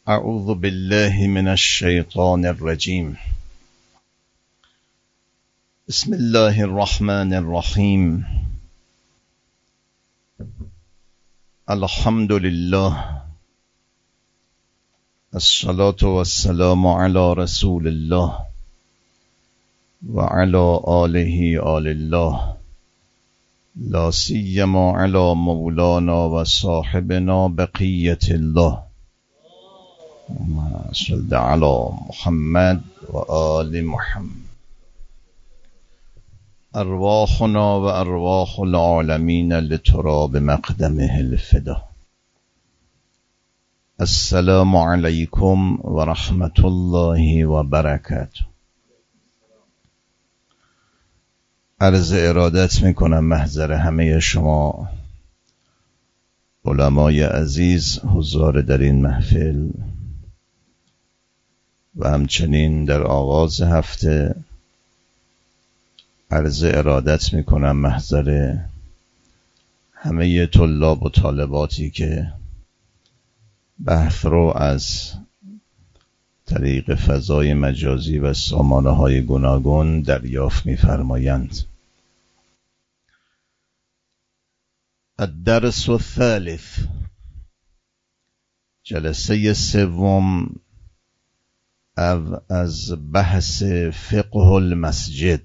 اعوذ بالله من الشیطان الرجیم. بسم الله الرحمن الرحیم. الحمد لله، الصلاة والسلام على رسول الله و علی آله آل الله، لا سیما علی مولانا و صاحبنا بقیة الله. صل علی محمد و آل محمد. ارواحنا و ارواح العالمین لتراب مقدمه الفدا. السلام علیکم و رحمت الله و برکاته. عرض ارادت میکنم محضر همه شما علمای عزیز حضار در این محفل و همچنین در آغاز هفته عرض ارادت میکنم محضر همه طلاب و طالباتی که بحث رو از طریق فضای مجازی و سامانه های گوناگون دریافت می‌فرمایند. الدرس الثالث، جلسه سوم از بحث فقه المسجد.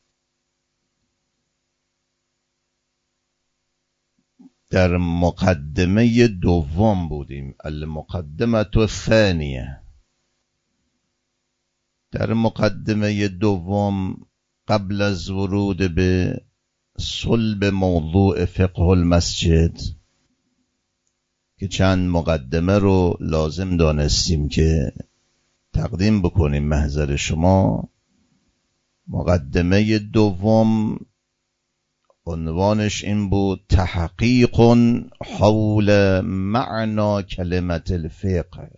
در مقدمه دوم بودیم، المقدمه الثانیه. در مقدمه دوم قبل از ورود به صلب موضوع فقه المسجد که چند مقدمه رو لازم دانستیم که تقدیم بکنیم محضر شما. مقدمه دوم عنوانش این بود: تحقیق حول معنی کلمة الفقه.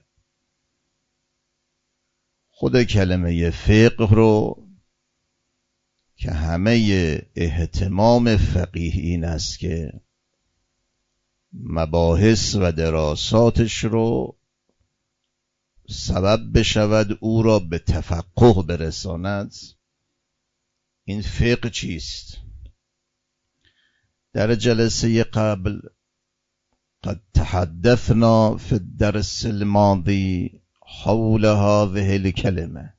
خود کلمه فقه رو که همه اهتمام فقیهین است که مباحث و دراساتش رو سبب بشود او را به تفقه برساند. این فقه چیست؟ در جلسه قبل قد تحدثنا في الدرس الماضي حول هذه الكلمة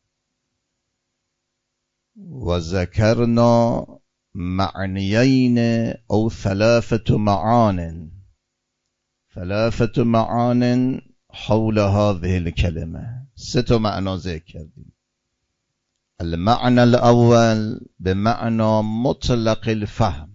وذكرنا معنيين أو ثلاثة معان حول هذه الكلمة. ست معنا ذکر کردیم. المعنى الأول بمعنى مطلق الفهم،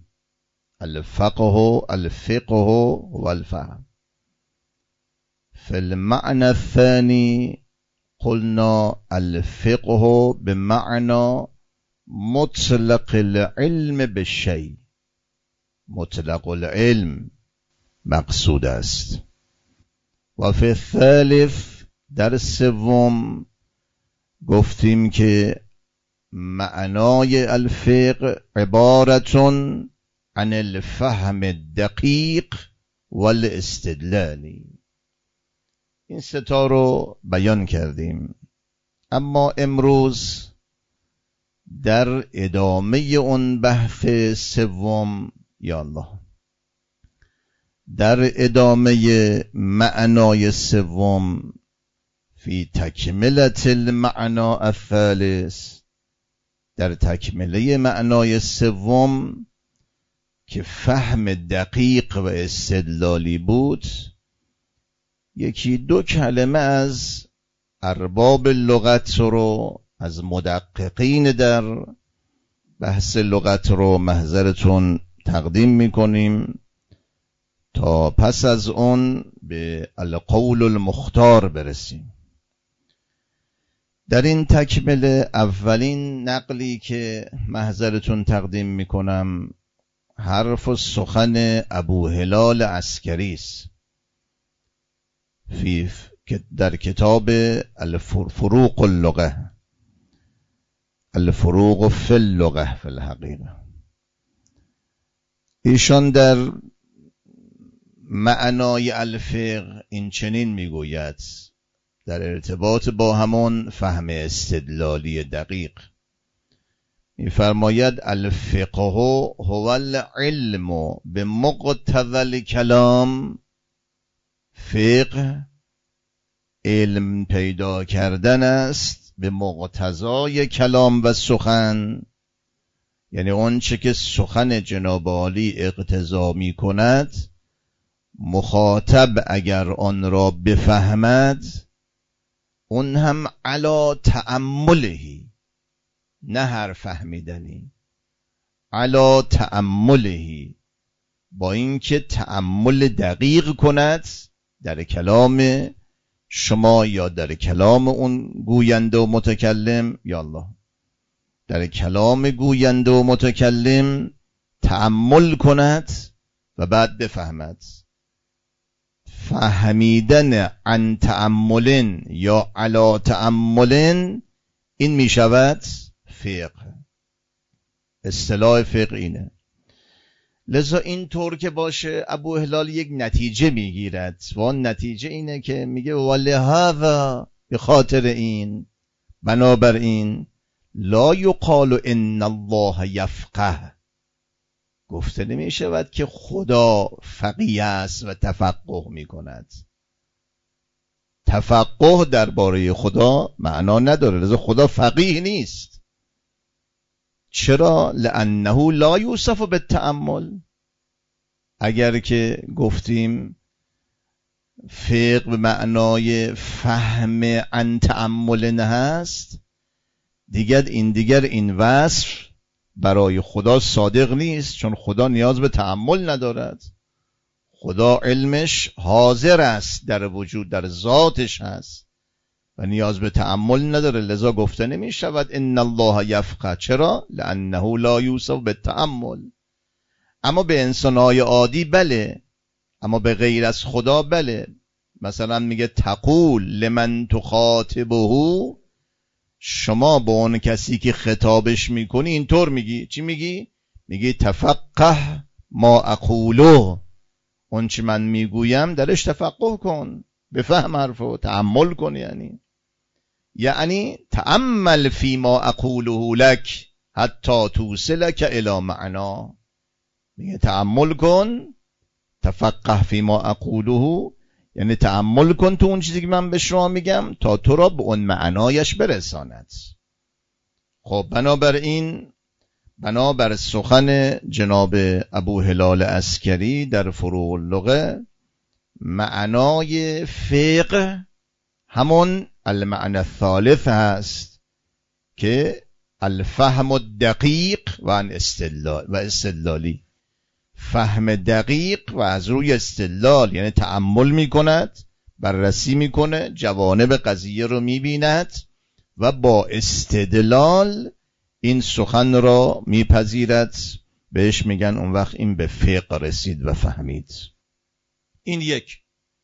الفقه والفهم. في المعنى الثاني قلنا الفقه بمعنى مطلق العلم بالشيء، مطلق العلم مقصود است. و فی الثالث، در سوم گفتیم که معنای الفقه عبارتون عن الفهم الدقیق والاستدلال. این ستا رو بیان کردیم. اما امروز در ادامه اون بحث سوم، یا الله، در ادامه معنای سوم، فی تکمله المعنى الثالث، در تکمله معنای سوم که فهم دقیق و استدلالی بود، یکی دو کلمه از ارباب لغت رو، از مدققین در بحث لغت رو محضرتون تقدیم میکنیم تا پس از اون به القول المختار برسیم. در این تکمله اولین نقلی که محضرتون تقدیم میکنم حرف و سخن ابو هلال عسکری است در کتاب الفروق اللغه، الفروق فی اللغه فی الحقیقه. ایشان در معنای الفقه این چنین میگوید: در ارتباط با همون فهم استدلالی دقیق. می‌فرماید الفقه هو العلم بمقتضی الکلام. فقه علم پیدا کردن است به مقتضای کلام و سخن، یعنی اون چه که سخن جناب عالی اقتضا می کند، مخاطب اگر آن را بفهمد، اون هم علی تأملهی، نه هر فهمیدنی، علی تأملهی، با اینکه تأمل دقیق کند در کلام شما یا در کلام اون گوینده و متکلم، یا الله، در کلام گوینده و متکلم تأمل کند و بعد بفهمد. فهمیدن عن تأمل یا علی تأمل، این می شود فقه. اصطلاح فقه اینه. لذا این طور که باشه ابو هلال یک نتیجه میگیرد و اون نتیجه اینه که میگه ولهذا، به خاطر این، بنابراین لا یقال ان الله یفقه، گفته نمی شود که خدا فقیه است و تفقه می کند. تفقه درباره خدا معنا نداره، لذا خدا فقیه نیست. چرا؟ لانه لا یوصف بالتأمل. اگر که گفتیم فقه به معنای فهم عن تأمل هست، دیگر این وصف برای خدا صادق نیست، چون خدا نیاز به تأمل ندارد. خدا علمش حاضر است در وجود، در ذاتش هست و نیاز به تأمل نداره، لذا گفته نمی شود ان الله یفقه. چرا؟ لانه لا یوصف بالتأمل. اما به انسانهای عادی بله، اما به غیر از خدا بله. مثلا میگه تقول لمن تخاطبه، شما با اون کسی که خطابش میکنی اینطور میگی. چی میگی؟ میگی تفقه ما اقوله، اون چی من میگویم درش تفقه کن، بفهم حرفو، تأمل کن. یعنی تأمل فی ما اقوله لک حتی توصلک الی معنا. میگه تأمل کن، تفقه فی ما اقوله، یعنی تأمل کن تو اون چیزی که من به شما میگم تا تو را به اون معنایش برساند. خب بنابر سخن جناب ابو هلال عسکری در فروع اللغه، معنای فقه همون المعنى الثالث هست که الفهم الدقیق و استدلالی. فهم دقیق و از روی استدلال، یعنی تأمل میکند، بررسی میکنه، جوانب قضیه رو میبیند و با استدلال این سخن را میپذیرد. بهش میگن اون وقت این به فقه رسید و فهمید. این یک.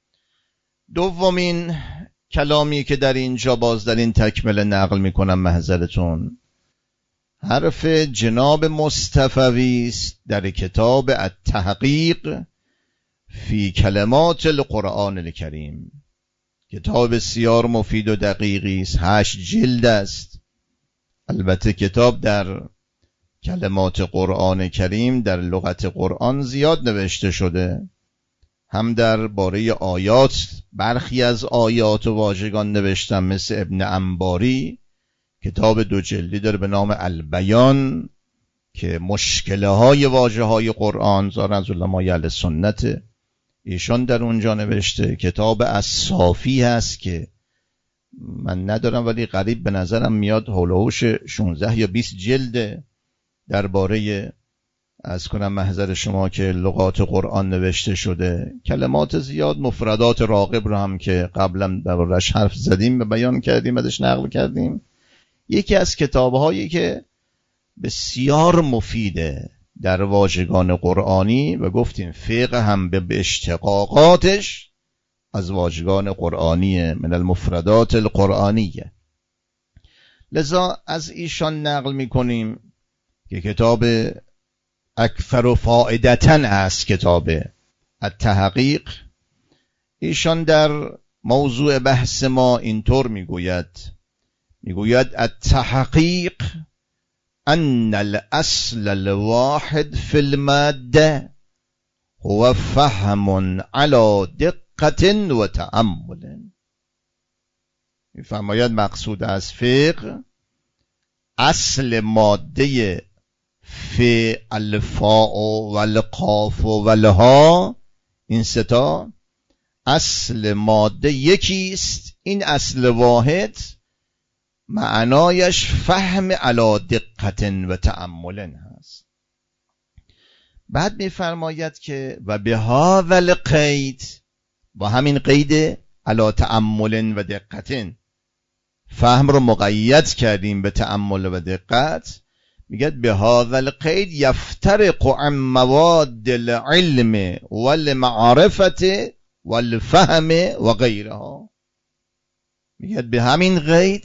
دومین کلامی که در اینجا باز در این تکمله نقل میکنم، محضرتون، حرف جناب مصطفوی است در کتاب التحقیق فی کلمات القرآن الکریم. کتاب بسیار مفید و دقیقی است، 8 جلد است. البته کتاب در کلمات قرآن کریم در لغت قرآن زیاد نوشته شده، هم در باره آیات، برخی از آیات و واژگان نوشتم، مثل ابن انباری کتاب 2 جلدی داره به نام البیان که مشکله های واژه های قرآن، زارن از علمای اهل سنت، ایشان در اونجا نوشته. کتاب الصافی هست که من ندارم ولی قریب به نظرم میاد هولوش 16 یا 20 جلده، درباره از کنم محضر شما که لغات قرآن نوشته شده. کلمات زیاد، مفردات راغب رو هم که قبلا دربارش حرف زدیم و بیان کردیم، ازش نقل کردیم. یکی از کتاب‌هایی که بسیار مفیده در واژگان قرآنی و گفتیم فقه هم به اشتقاقاتش از واژگان قرآنی، من المفردات القرآنیه. لذا از ایشان نقل میکنیم که کتاب اکثر فائدتن است، کتاب التحقیق. ایشان در موضوع بحث ما اینطور میگوید التحقیق ان الاصل الواحد فی الماده هو فهم على دقت و تأمل. میفرماید مقصود از فقه اصل ماده فی الفاء و القاف و الها، این ستا اصل ماده یکیست. این اصل واحد معنایش فهم علی دقت و تأمل هست. بعد میفرماید که و به هذا القید، با همین قید علی تأمل و دقت، فهم رو مقید کردیم به تأمل و دقت. میگه به هذا القید یفترق عن مواد العلم والمعرفت والفهم و غیرها. میگه به همین قید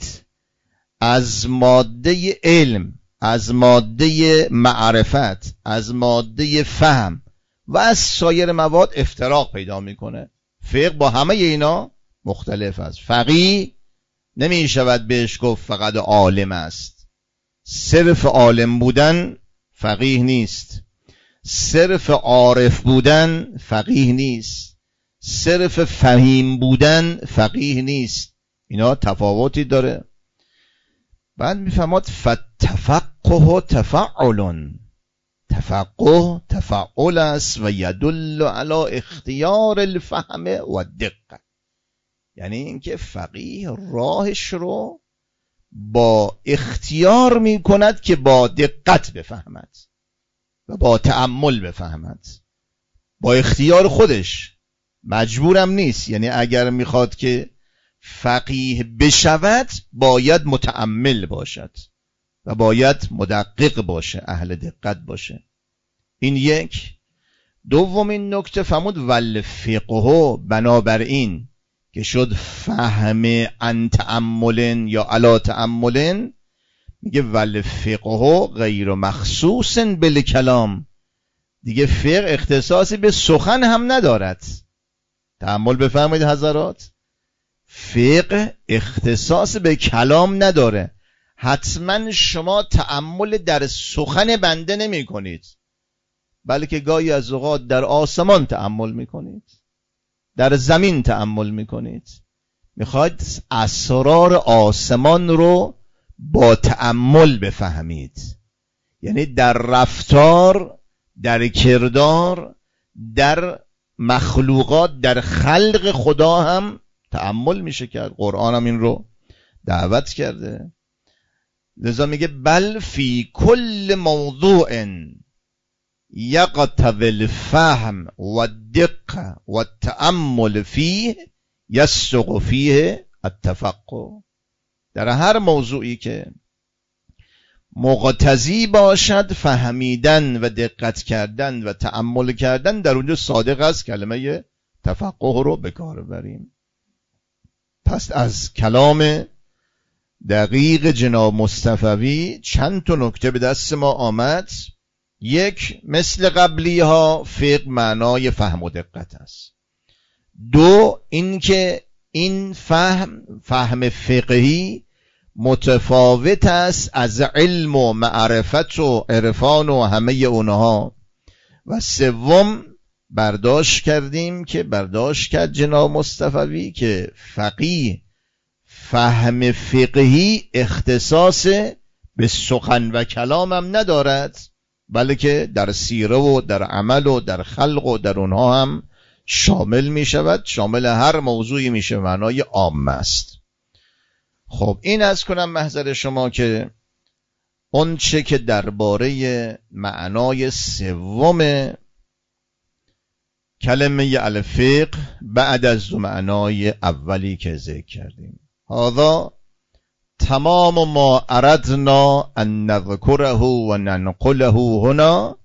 از ماده علم، از ماده معرفت، از ماده فهم و از سایر مواد افتراق پیدا میکنه. فقه با همه اینا مختلف است. فقیه نمی شود بهش گفت فقط عالم است. صرف عالم بودن فقیه نیست. صرف عارف بودن فقیه نیست. صرف فهیم بودن فقیه نیست. اینا تفاوتی داره. بعد میفهمد فتفقه تفعل. تفقه تفعل است و یدل علی اختیار الفهم و دقت. یعنی اینکه فقیه راهش رو با اختیار میکند که با دقت بفهمد و با تأمل بفهمد. با اختیار خودش، مجبورم نیست. یعنی اگر میخواد که فقیه بشود باید متأمل باشد و باید مدقق باشه، اهل دقت باشه. این یک. دومین نکته فرمود والفقه، بنابراین که شد فهم عن تأمل یا علی تأمل، میگه والفقه غیر مخصوص بالکلام. دیگه فقه اختصاصی به سخن هم ندارد. تأمل بفرمایید حضرات، فقه اختصاص به کلام نداره. حتما شما تأمل در سخن بنده نمی کنید، بلکه گاهی از اوقات در آسمان تأمل می کنید، در زمین تأمل می کنید. میخواید اسرار آسمان رو با تأمل بفهمید. یعنی در رفتار، در کردار، در مخلوقات، در خلق خدا هم تأمل میشه کرد. قرآن هم این رو دعوت کرده. لذا میگه بل فی کل موضوع یقتضی الفهم و الدقه و التأمل فیه یصدق فیه التفقه. در هر موضوعی که مقتضی باشد فهمیدن و دقت کردن و تأمل کردن، در اونجا صادق است کلمه تفقه رو به کار بریم. پس از کلام دقیق جناب مصطفوی چند تا نکته به دست ما آمد. یک، مثل قبلی ها فقه معنای فهم و دقت است. دو، اینکه این فهم فقهی متفاوت است از علم و معرفت و عرفان و همه اونها. و سوم، برداشت کرد جناب مصطفوی که فقیه فهم فقهی اختصاص به سخن و کلام هم ندارد، بلکه در سیره و در عمل و در خلق و در اونها هم شامل می شود. شامل هر موضوعی میشه، معنای عام است. خب این از کنم محضر شما که اون چه که درباره معنای سوم کلمه الفقه بعد از دو معنای اولی که ذکر کردیم، هذا تمام ما اردنا ان نذکره و ننقله هنا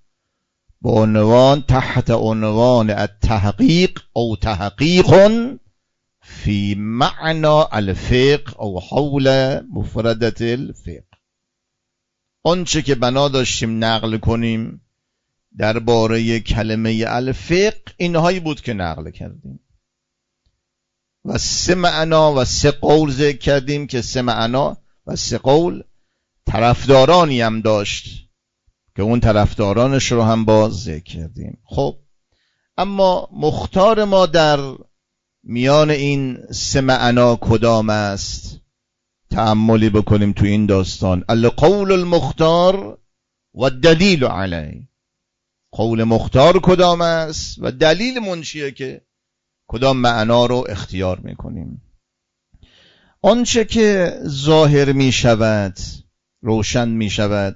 تحت عنوان التحقیق او تحقیق فی معنی الفقه او حول مفردت الفقه. آنچه که بنا داشتیم نقل کنیم درباره کلمه الفقه اینهایی بود که نقل کردیم. و 3 معنا و 3 قول ذکر کردیم که 3 معنا و 3 قول طرفدارانی هم داشت که اون طرفدارانش رو هم باز ذکر کردیم. خب اما مختار ما در میان این 3 معنا کدام است؟ تأملی بکنیم تو این داستان. القول المختار و دلیل علیه. قول مختار کدام است و دلیل من چیه که کدام معنا رو اختیار میکنیم. آنچه که ظاهر می شود، روشن می شود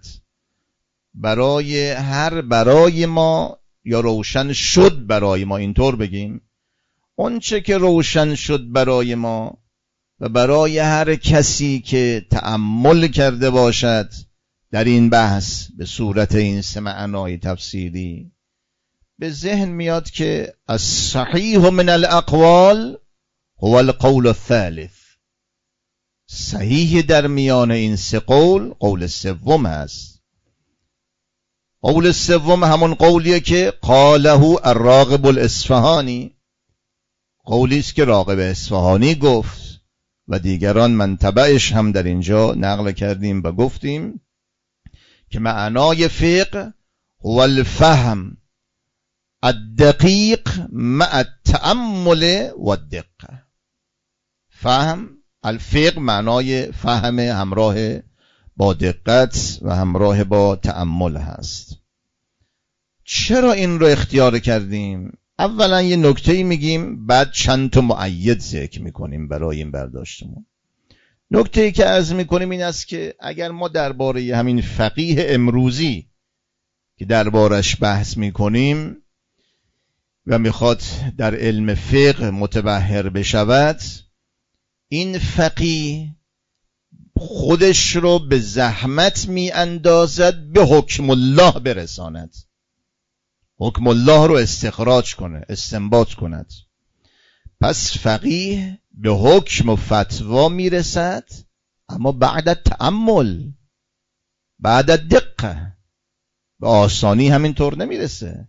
برای ما، یا روشن شد برای ما، اینطور بگیم، آنچه که روشن شد برای ما و برای هر کسی که تأمل کرده باشد در این بحث به صورت این 3 معنای تفسیری، به ذهن میاد که الصحیح من الاقوال هو القول الثالث. صحیح در میان این 3 قول، قول سوم است. قول سوم همون قولیه که قاله الراغب الاصفهانی، قولی است که راغب اصفهانی گفت و دیگران منتبعش هم در اینجا نقل کردیم و گفتیم که معنای فقه هو الفهم الدقیق مع التأمل و الدقه. فهم، الفقه معنای فهم همراه با دقت و همراه با تأمل هست. چرا این رو اختیار کردیم؟ اولا یه نکته‌ای میگیم، بعد چند تا مؤید ذکر میکنیم برای این برداشتمون. نکته‌ای که عرض میکنیم این است که اگر ما درباره همین فقیه امروزی که دربارش بحث میکنیم و میخواد در علم فقه متبحر بشود، این فقیه خودش رو به زحمت میاندازد به حکم الله برساند، حکم الله رو استخراج کنه، استنباط کند. پس فقیه به حکم و فتوا میرسد، اما بعد تأمل، بعد دقه، به آسانی همینطور نمیرسه.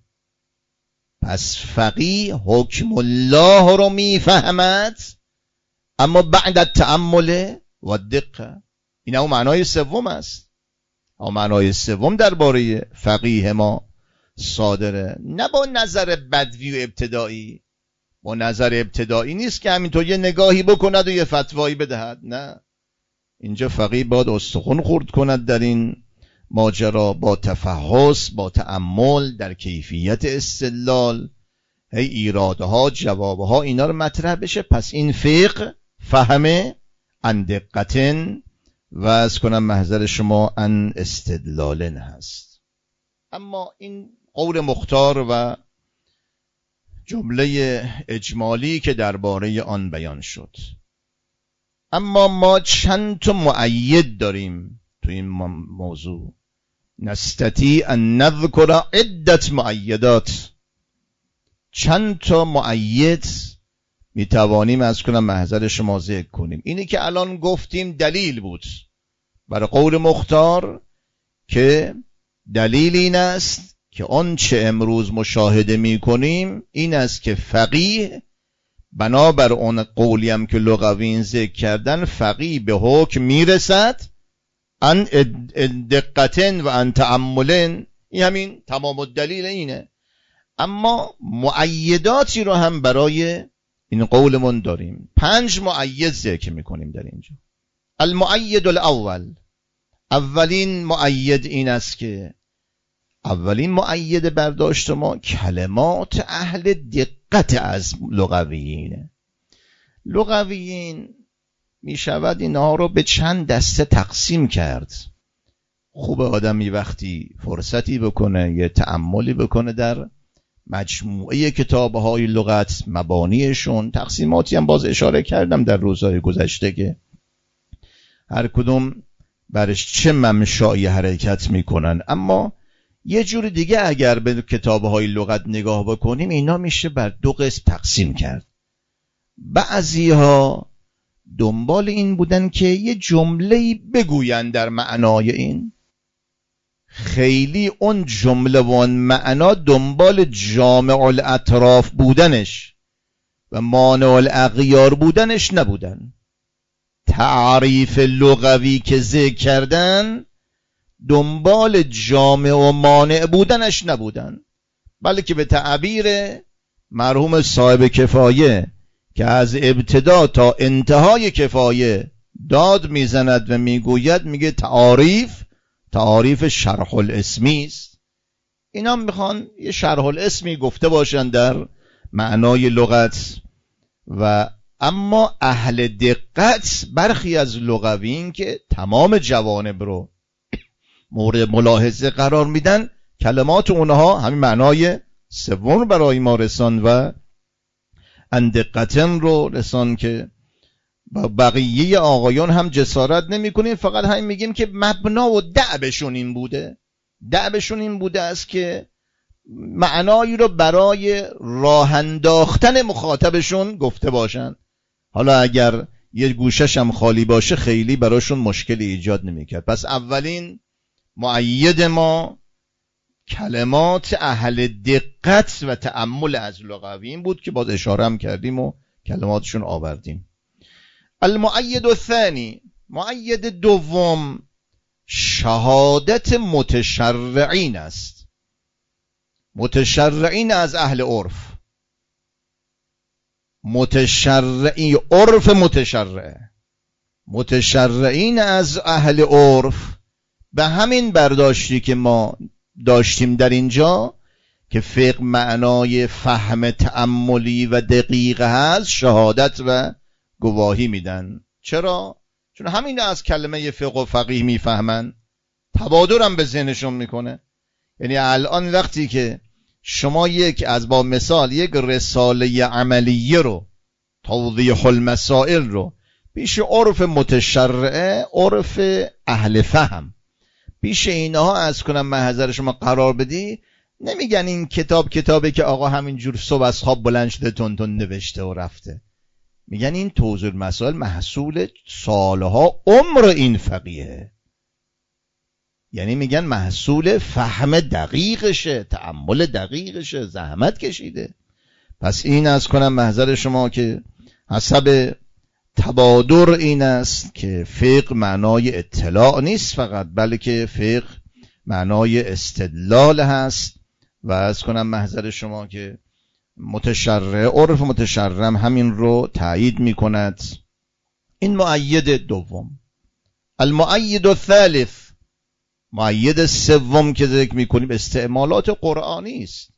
پس فقیه حکم الله رو میفهمد، اما بعد تأمل و دقه. این هم معنای سوم است. اما معنای سوم درباره فقیه ما صادره، نه با نظر بدوی و ابتدایی. با نظر ابتدایی نیست که همینطور یه نگاهی بکند و یه فتوایی بدهد. نه، اینجا فقیه باید استخون خورد کند در این ماجرا، با تفحص، با تأمل در کیفیت استدلال، هی ایرادها، جوابها، اینا رو مطرح بشه. پس این فقه فهمه ان دقتن و از کنم محضر شما ان استدلالن هست. اما این قول مختار و جمله اجمالی که درباره آن بیان شد. اما ما چند تا مؤید داریم تو این موضوع. نستطیع ان نذکر عدت مؤیدات. چند تا مؤید میتوانیم از کنم محضر شما ذکر کنیم. اینی که الان گفتیم دلیل بود برای قول مختار، که دلیل این است که آنچه امروز مشاهده میکنیم این است که فقیه بنابر اون قولی هم که لغویین ذکر کردن، فقیه به حکم میرسد ان دقتن و ان تأملن. این همین تمام الدلیل اینه. اما مؤیداتی رو هم برای این قولمون داریم. 5 مؤید ذکر میکنیم در اینجا. المؤید الاول، اولین مؤید این است که اولین مؤید برداشت ما کلمات اهل دقت از لغویینه. لغویین می شود اینها رو به چند دسته تقسیم کرد. خوب آدمی وقتی فرصتی بکنه یه تأملی بکنه در مجموعه کتاب‌های لغت، مبانیشون، تقسیماتی هم باز اشاره کردم در روزهای گذشته که هر کدوم برش چه ممشایی حرکت میکنن. اما یه جور دیگه اگر به کتاب‌های لغت نگاه بکنیم، اینا میشه بر 2 قسم تقسیم کرد. بعضی‌ها دنبال این بودن که یه جمله‌ای بگوین در معنای این، خیلی اون جمله و اون معنا دنبال جامع الاطراف بودنش و مانع الاغیار بودنش نبودن. تعریف لغوی که ذکر کردن دنبال جامع و مانع بودنش نبودن، بلکه به تعبیر مرحوم صاحب کفایه که از ابتدا تا انتهای کفایه داد میزند و میگوید، میگه تعاریف شرح الاسمی است. اینا میخوان یه شرح الاسمی گفته باشن در معنای لغت، و اما اهل دقت برخی از لغویین که تمام جوانب رو مورد ملاحظه قرار میدن، کلمات اونها همین معنای سوم برای ما رسان و اندقتن رو رسان که بقیه آقایان هم جسارت نمی کنیم، فقط همین میگیم که مبنا و دعبشون این بوده است که معنایی رو برای راه انداختن مخاطبشون گفته باشن. حالا اگر یه گوشش هم خالی باشه خیلی براشون مشکلی ایجاد نمیکرد. پس اولین مؤید ما کلمات اهل دقت و تأمل از لغویین بود که باز اشاره هم کردیم و کلماتشون آوردیم. المؤید الثانی، مؤید دوم شهادت متشرعین است. متشرعین از اهل عرف، متشرعین عرف متشرعین از اهل عرف، به همین برداشتی که ما داشتیم در اینجا که فقه معنای فهم تأملی و دقیق هست، شهادت و گواهی میدن. چرا؟ چون همین از کلمه فقه و فقیه میفهمن، تبادر هم به ذهنشون میکنه. یعنی الان وقتی که شما با مثال یک رساله عملیه رو، توضیح المسائل رو پیش عرف متشرعه، عرف اهل فهم، پیش اینها از کنم محضر شما قرار بدی، نمیگن این کتابه که آقا همینجور صبح از خواب بلند شده تون نوشته و رفته. میگن این توضیح المسائل محصول سالها عمر این فقیه، یعنی میگن محصول فهم دقیقشه، تأمل دقیقشه، زحمت کشیده. پس این از کنم محضر شما که حسب تبادر این است که فقه معنای اطلاع نیست فقط، بلکه فقه معنای استدلال هست. و از کنم محضر شما که عرف متشرع همین رو تایید میکند. این مؤید دوم. المؤید الثالث، مؤید سوم که ذکر میکنیم استعمالات قرآنی است.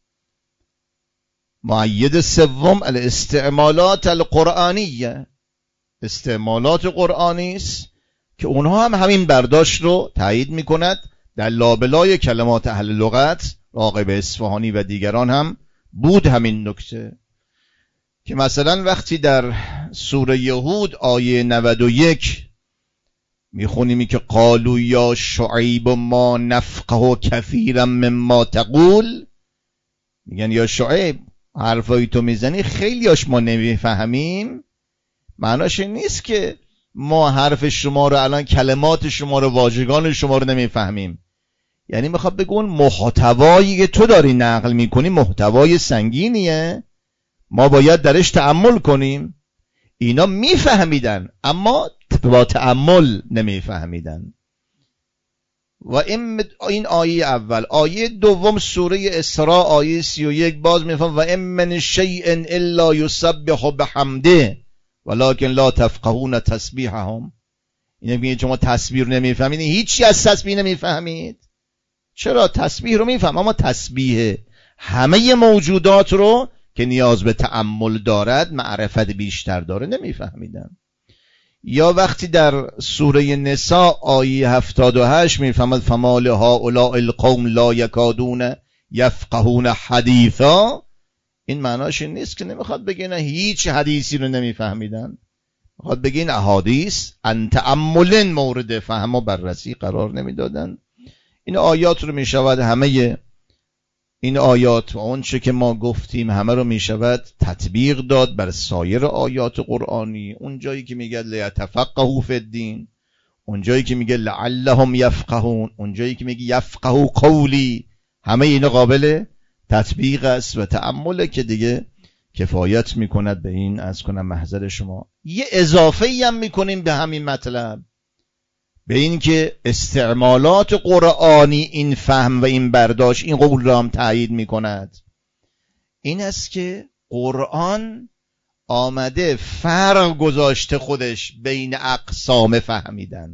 مؤید سوم الاستعمالات القرآنیه، استعمالات قرآنی است که اونها هم همین برداشت رو تایید میکند. در لابلای کلمات اهل لغت راغب اصفهانی و دیگران هم بود همین نکته، که مثلا وقتی در سوره هود آیه 91 میخونیم که قالوا یا شعیب ما نفقه کثیرا مما تقول، میگن یا شعیب حرفایی تو میزنی خیلیاش ما نمیفهمیم. معناش این نیست که ما حرف شما رو الان، کلمات شما رو، واژگان شما رو نمیفهمیم. یعنی میخواد بگون محتوایی که تو داری نقل میکنی محتوای سنگینیه، ما باید درش تأمل کنیم. اینا میفهمیدن اما با تأمل نمیفهمیدن. و این آیه اول. آیه دوم سوره اسراء آیه 31 باز میفهم و ام من شیء الا یسبح بحمده ولکن لا تفقهون تسبیحهم. این میگه شما تسبیح رو نمیفهمید، هیچی از تسبیح نمیفهمید. چرا؟ تسبیح رو میفهم، اما تسبیح همه موجودات رو که نیاز به تأمل دارد، معرفت بیشتر داره، نمیفهمیدن. یا وقتی در سوره نساء آیه 78 میفهمد فما لهؤلاء القوم لا یکادون یفقهون حدیثا، این معناش این نیست که نمیخواد بگه نه هیچ حدیثی رو نمیفهمیدن، میخواد بگه این احادیث ان تأمل مورد فهم و بررسی قرار نمیدادن. این آیات رو میشود همه این آیات و اون چه که ما گفتیم همه رو میشود تطبیق داد بر سایر آیات قرآنی. اون جایی که میگه لیتفقهوا فی الدین، اون جایی که میگه لعلهم یفقهون، اون جایی که میگه یفقهوا قولی، همه اینا قابل تطبیق است و تأمله که دیگه کفایت میکند به این از کنم محضر شما. یه اضافه ای هم میکنیم به همین مطلب، به این که استعمالات قرآنی این فهم و این برداشت این قول را هم تایید میکند. این است که قرآن آمده فرق گذاشته خودش بین اقسام فهمیدن،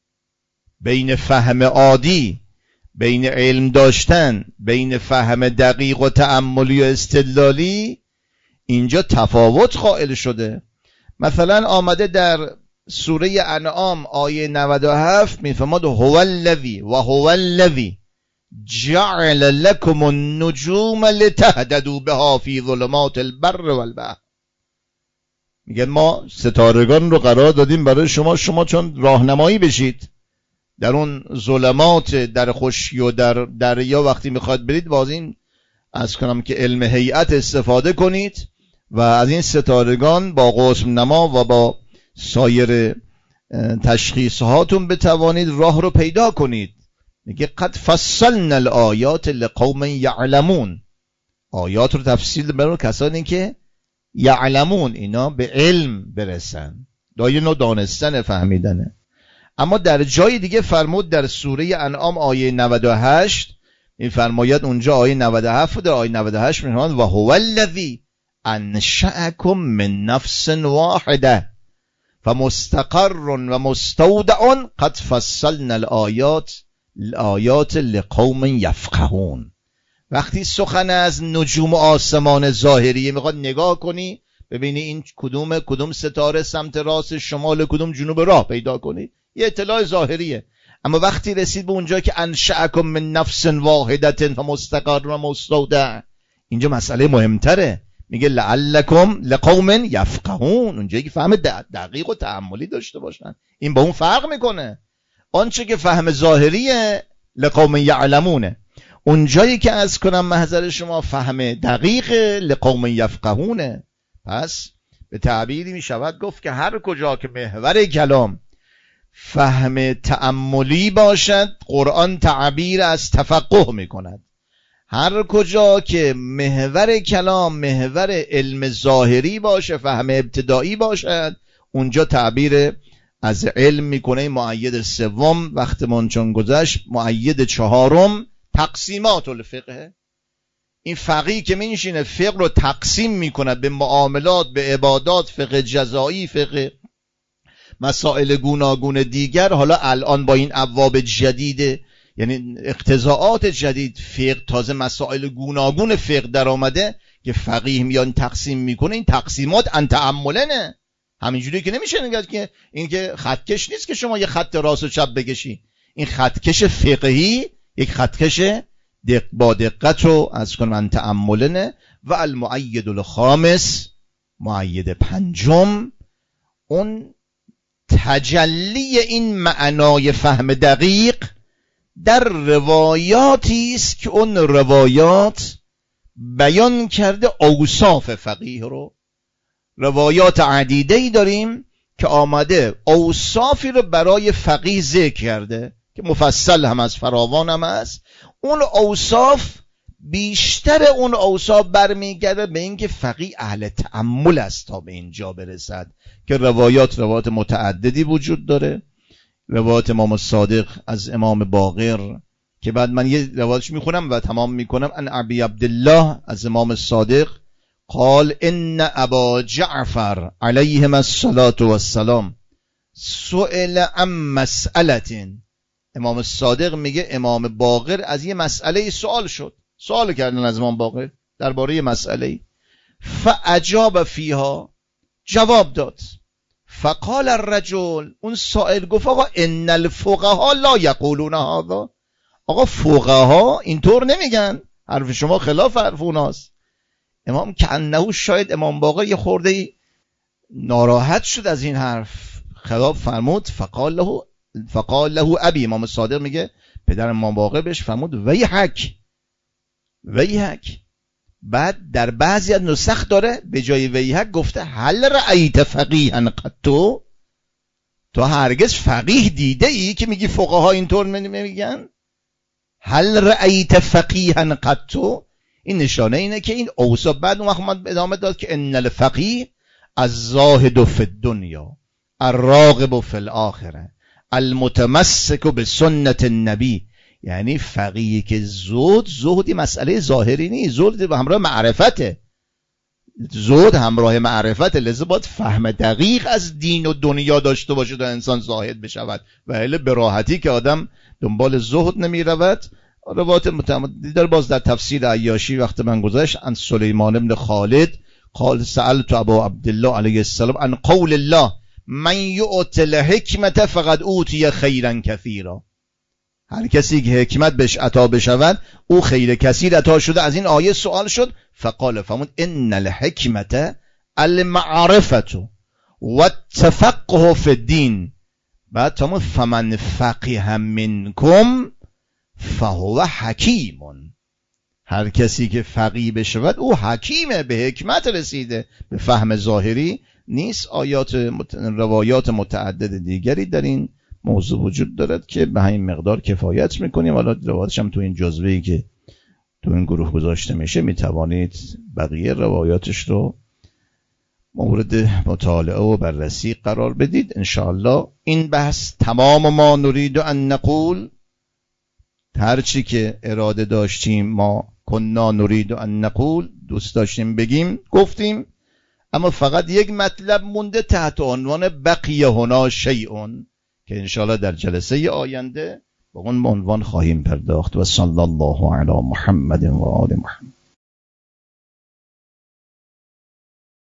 بین فهم عادی، بین علم داشتن، بین فهم دقیق و تأملی و استدلالی. اینجا تفاوت قائل شده. مثلا آمده در سوره انعام آیه 97 میفرماد هو الذی و هو الذی جعل لكم النجوم لتهتدوا بها فی ظلمات البر والبحر. میگه ما ستارگان رو قرار دادیم برای شما چون راهنمایی بشید در اون ظلمات، در خشکی و در دریا وقتی میخواد برید وازین از کنم که علم هیئت استفاده کنید و از این ستارگان با قسم نما و با سایر تشخیص هاتون بتوانید راه رو پیدا کنید. میگه قد فصلنا الآیات لقوم یعلمون. آیات رو تفصیل برای کسانی که یعلمون، اینا به علم برسن، دایه نوع دانستن فهمیدنه. اما در جای دیگه فرمود در سوره انعام آیه 98 این فرماید اونجا آیه 97 در آیه 98 میگه و هو الذی انشأکم من نفس واحده فمستقر و مستودع قد فصلنا الآیات لقوم یفقهون. وقتی سخن از نجوم آسمان ظاهری میخواد نگاه کنی ببینی این کدوم ستاره سمت راست، شمال، کدوم جنوب راه پیدا کنی، یه اطلاع ظاهریه. اما وقتی رسید به اونجا که انشأکم من نفس واحدة فمستقر و مستودع، اینجا مسئله مهمتره. میگه لعلکم لقوم یفقهون، اونجایی که فهم دقیق و تأملی داشته باشن. این با اون فرق میکنه. آنچه که فهم ظاهریه لقوم یعلمونه، اونجایی که از کنم محضر شما فهم دقیق لقوم یفقهونه. پس به تعبیری می شود گفت که هر کجا که محور کلام فهم تأملی باشد قرآن تعبیر از تفقه می کند. هر کجا که محور کلام محور علم ظاهری باشه، فهم ابتدایی باشد، اونجا تعبیر از علم میکنه. مؤید سوم وقتمون چون گذشت، مؤید چهارم تقسیمات الفقه. این فقیه که میشینه فقه رو تقسیم میکنه به معاملات، به عبادات، فقه جزایی، فقه مسائل گوناگون دیگر. حالا الان با این ابواب جدید یعنی اقتضاعات جدید فقه تازه مسائل گوناگون فقه در آمده که فقیه میان تقسیم میکنه. این تقسیمات انتعملنه، همینجوری که نمیشه نگاه که این که خطکش نیست که شما یه خط راست و چپ بکشی. این خطکش فقهی یک خطکش با دقت رو از کنم انتعملنه. و المؤید الخامس، مؤید پنجم، اون تجلی این معنای فهم دقیق در روایاتی است که اون روایات بیان کرده اوصاف فقیه رو. روایات عدیده‌ای داریم که آمده اوصافی رو برای فقیه ذکر کرده که مفصل هم از فراوان هم است. اون اوصاف بیشتر اون اوصاف برمیگرده به اینکه فقیه اهل تأمل است تا به اینجا برسد که روایات متعددی وجود داره. روایات امام صادق از امام باقر که بعد من یه روایتش میخونم و تمام میکنم. ان ابی عبدالله از امام صادق قال ان ابا جعفر علیهم الصلاة والسلام سئل عن مسئلة. امام صادق میگه امام باقر از یه مسئله سوال کردن از امام باقر درباره مسئله، فاجاب فیها، جواب داد. فقال الرجل، اون سائل گفت آقا ان الفقهاء لا یقولون هذا. آقا فقها اینطور نمیگن، حرف شما خلاف حرف اوناست. امام کأنه شاید امام باقر یه خورده ناراحت شد از این حرف، خلاف فرمود. فقال له ابی، امام صادق میگه پدر امام باقر بهش فرمود ویحک. بعد در بعضی از نسخ داره به جای ویحک گفته هل رأیت فقیها قط، تو هرگز فقیه دیده ای که میگی فقها اینطور میگن؟ هل رأیت فقیها قط، این نشانه اینه که این اوصاف. بعد اون وقت ادامه داد که ان الفقیه الزاهد فی الدنیا الراغب فی الاخره المتمسک بسنت النبی. یعنی فقیه که زهد مسئله ظاهری نیست، زهد همراه معرفته، زهد همراه معرفته، لذا باید فهم دقیق از دین و دنیا داشته باشه تا انسان زاهد بشود، و الا به راحتی که آدم دنبال زهد نمی رود. روایت متعددی داره. باز در تفسیر عیاشی وقت من گذاشت عن سلیمان بن خالد قال سألت ابا عبدالله علیه السلام عن قول الله من یؤت الحکمت فقد اوتی خیرا کثیرا. هر کسی که حکمت بهش عطا بشود او خیر کثیر عطا شده. از این آیه سوال شد فقال فرمود ان الحکمت المعرفت و التفقه فی الدین. بعد تمام فمن فقه منکم فهو حکیم. هر کسی که فقیه بشود او حکیمه، به حکمت رسیده، به فهم ظاهری نیست. روایات متعدد دیگری در این موضوع وجود دارد که به همین مقدار کفایت میکنیم. حالا روایاتش هم تو این جزوه‌ای که تو این گروه گذاشته میشه میتوانید بقیه روایاتش رو مورد مطالعه و بررسی قرار بدید انشاءالله. این بحث تمام ما نرید ان نقول، هرچی که اراده داشتیم ما کنا نرید ان نقول، دوست داشتیم بگیم گفتیم، اما فقط یک مطلب مونده تحت عنوان بقیه هنا شیئون که انشاءالله در جلسه آینده به اون عنوان خواهیم پرداخت. و صلی الله علی محمد و آل محمد.